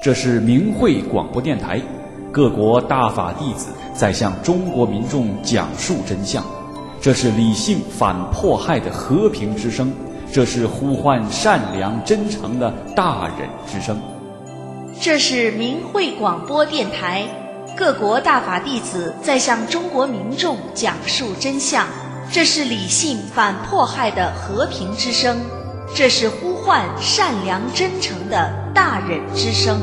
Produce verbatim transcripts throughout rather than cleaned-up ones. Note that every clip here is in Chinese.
这是明慧广播电台，各国大法弟子在向中国民众讲述真相。这是理性反迫害的和平之声，这是呼唤善良真诚的大忍之声。 这是明慧广播电台，各国大法弟子在向中国民众讲述真相。这是理性反迫害的和平之声，这是呼唤善良真诚的大忍之声。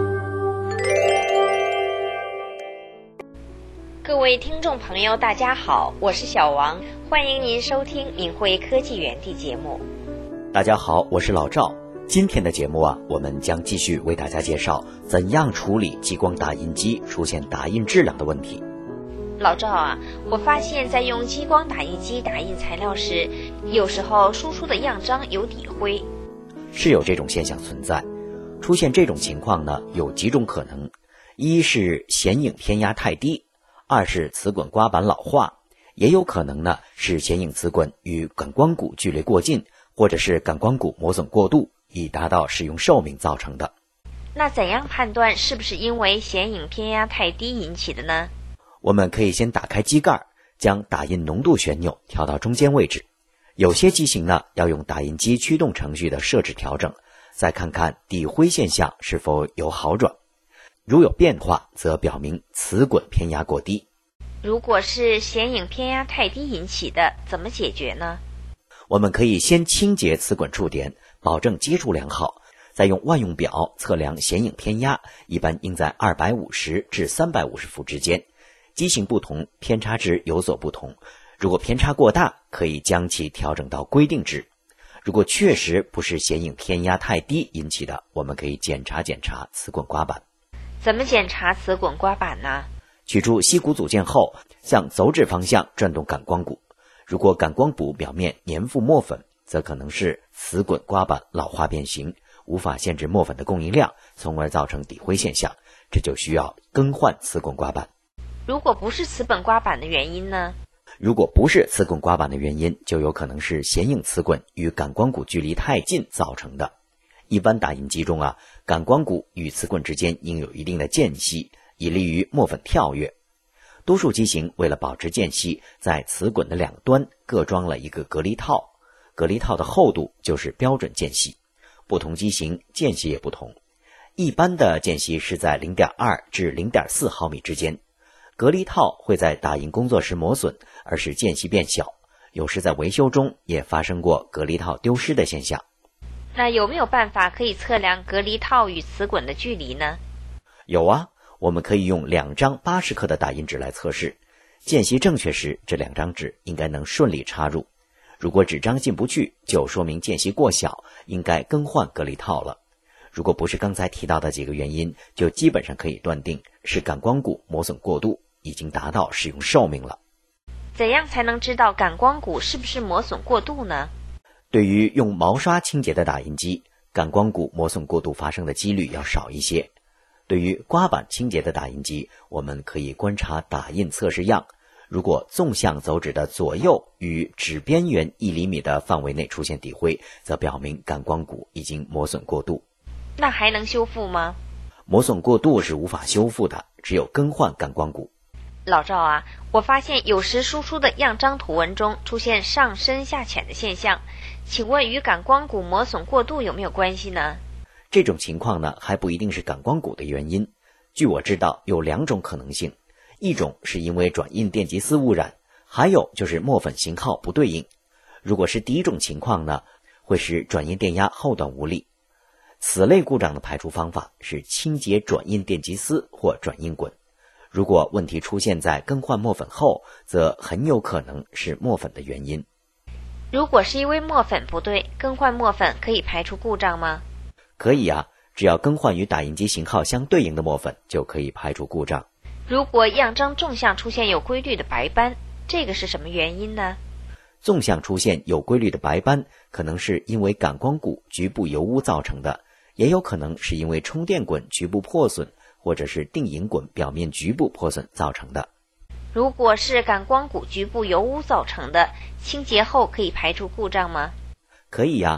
各位听众朋友大家好，我是小王，欢迎您收听敏慧科技园地节目。 大家好，我是老赵。今天的节目啊，我们将继续为大家介绍怎样处理激光打印机出现打印质量的问题。 老赵啊，我发现在用激光打印机打印材料时，有时候输出的样章有底灰。 是有这种现象存在。出现这种情况呢，有几种可能：一是显影偏压太低，二是磁滚刮板老化，也有可能呢是显影磁滚与感光骨距离过近，或者是感光骨磨损过度，以达到使用寿命造成的。 那怎样判断是不是因为显影偏压太低引起的呢？ 我们可以先打开机盖，将打印浓度旋钮调到中间位置。有些机型呢要用打印机驱动程序的设置调整，再看看底灰现象是否有好转。如有变化，则表明磁滚偏压过低。 如果是显影偏压太低引起的，怎么解决呢？ 我们可以先清洁磁滚触点，保证接触良好，再用万用表测量显影偏压，一般应在二百五十至三百五十伏之间。机型不同，偏差值有所不同。如果偏差过大，可以将其调整到规定值。如果确实不是显影偏压太低引起的，我们可以检查检查磁滚刮板。 怎么检查磁滚刮板呢？ 取出吸骨组件后，向走指方向转动感光骨。如果感光补表面粘附墨粉，则可能是磁滚刮板老化变形，无法限制墨粉的供应量，从而造成底灰现象，这就需要更换磁滚刮板。 如果不是磁滚刮板的原因呢？ 如果不是磁滚刮板的原因，就有可能是显影磁滚与感光骨距离太近造成的。一般打印机中啊，感光骨与磁滚之间应有一定的间隙，以利于墨粉跳跃。多数机型为了保持间隙，在磁滚的两端各装了一个隔离套，隔离套的厚度就是标准间隙。不同机型间隙也不同，一般的间隙是在 零点二 至 零点四 毫米之间。隔离套会在打印工作时磨损，而使间隙变小，有时在维修中也发生过隔离套丢失的现象。 那有没有办法可以测量隔离套与磁滚的距离呢？ 有啊，我们可以用两张八十克的打印纸来测试。间隙正确时，这两张纸应该能顺利插入。如果纸张进不去，就说明间隙过小，应该更换隔离套了。如果不是刚才提到的几个原因，就基本上可以断定是感光骨磨损过度，已经达到使用寿命了。 怎样才能知道感光骨是不是磨损过度呢？ 对于用毛刷清洁的打印机，感光骨磨损过度发生的几率要少一些。对于刮板清洁的打印机，我们可以观察打印测试样，如果纵向走指的左右与指边缘一厘米的范围内出现底灰，则表明感光骨已经磨损过度。 那还能修复吗？ 磨损过度是无法修复的，只有更换感光骨。 老赵啊，我发现有时输出的样章图文中出现上深下浅的现象，请问与感光骨磨损过度有没有关系呢？ 这种情况呢，还不一定是感光骨的原因。据我知道，有两种可能性，一种是因为转印电极丝污染，还有就是墨粉型号不对应。如果是第一种情况呢，会使转印电压后段无力。此类故障的排除方法是清洁转印电极丝或转印滚。如果问题出现在更换墨粉后，则很有可能是墨粉的原因。 如果是因为墨粉不对，更换墨粉可以排除故障吗？ 可以啊，只要更换与打印机型号相对应的墨粉，就可以排除故障。 如果样章纵向出现有规律的白斑，这个是什么原因呢？ 纵向出现有规律的白斑，可能是因为感光骨局部油污造成的，也有可能是因为充电滚局部破损，或者是定影滚表面局部破损造成的。 如果是感光骨局部油污造成的，清洁后可以排除故障吗？ 可以呀、啊，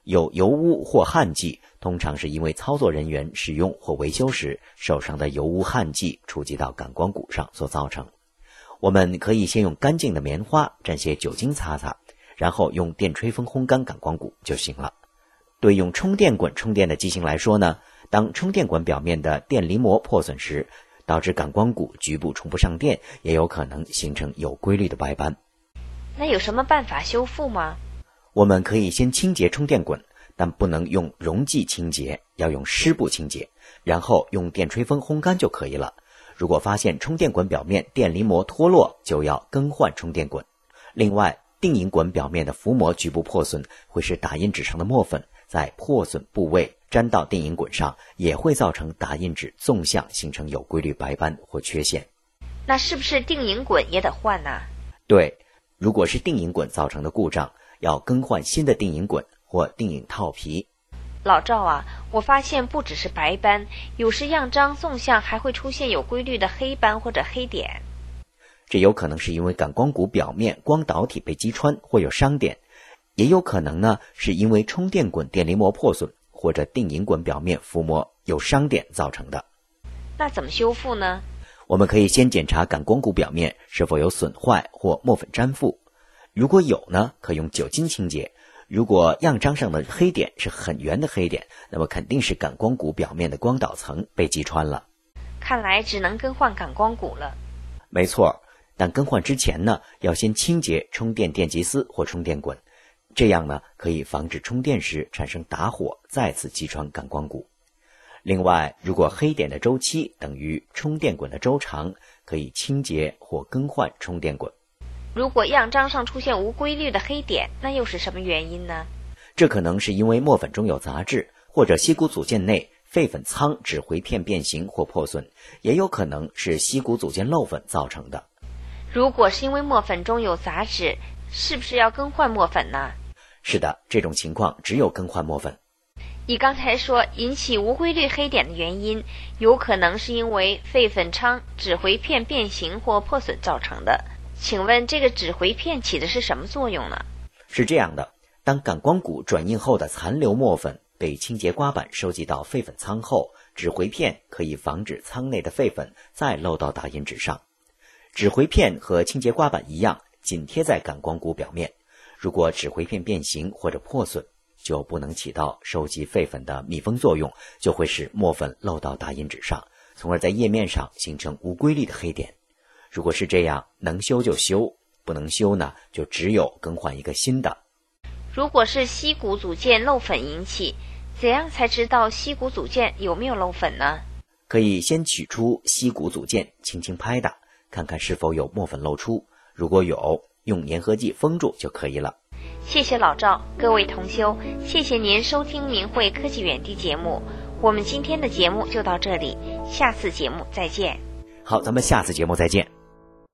有油污或汗迹，通常是因为操作人员使用或维修时手上的油污汗迹触及到感光骨上所造成。我们可以先用干净的棉花蘸些酒精擦擦，然后用电吹风烘干感光骨就行了。对用充电滚充电的机型来说呢，当充电管表面的电离膜破损时，导致感光骨局部充不上电，也有可能形成有规律的白斑。 那有什么办法修复吗？ 我们可以先清洁充电滚，但不能用溶剂清洁，要用湿布清洁，然后用电吹风烘干就可以了。如果发现充电管表面电离膜脱落，就要更换充电滚。另外，定影滚表面的浮膜局部破损会使打印纸上的墨粉在破损部位沾到定影滚上，也会造成打印纸纵向形成有规律白斑或缺陷。 那是不是定影滚也得换呢？ 对，如果是定影滚造成的故障，要更换新的定影滚或定影套皮。 老赵啊，我发现不只是白斑，有时样张纵向还会出现有规律的黑斑或者黑点。 这有可能是因为感光骨表面光导体被击穿或有伤点，也有可能呢是因为充电滚电离膜破损或者定影滚表面浮膜有伤点造成的。 那怎么修复呢？ 我们可以先检查感光骨表面是否有损坏或墨粉粘附，如果有呢，可用酒精清洁。如果样张上的黑点是很圆的黑点，那么肯定是感光骨表面的光导层被击穿了。 看来只能更换感光骨了。 没错，但更换之前呢，要先清洁充电电极丝或充电滚，这样呢，可以防止充电时产生打火，再次击穿感光骨。另外，如果黑点的周期等于充电滚的周长，可以清洁或更换充电滚。 如果样张上出现无规律的黑点，那又是什么原因呢？ 这可能是因为墨粉中有杂质，或者硒骨组件内废粉舱指回片变形或破损，也有可能是硒骨组件漏粉造成的。 如果是因为墨粉中有杂质，是不是要更换墨粉呢？ 是的，这种情况只有更换墨粉。 你刚才说引起无规律黑点的原因，有可能是因为废粉舱指回片变形或破损造成的。请问这个指回片起的是什么作用呢？ 是这样的，当感光骨转印后的残留墨粉被清洁刮板收集到废粉舱后，指回片可以防止舱内的废粉再漏到打印纸上。指回片和清洁刮板一样，紧贴在感光骨表面。如果指回片变形或者破损，就不能起到收集废粉的密封作用，就会使墨粉漏到打印纸上，从而在页面上形成无规律的黑点。如果是这样，能修就修，不能修呢，就只有更换一个新的。 如果是硒骨组件漏粉引起，怎样才知道硒骨组件有没有漏粉呢？ 可以先取出硒骨组件，轻轻拍打，看看是否有墨粉漏出，如果有，用粘合剂封住就可以了。 谢谢老赵，各位同修，谢谢您收听明慧科技园地节目。我们今天的节目就到这里，下次节目再见。 好，咱们下次节目再见。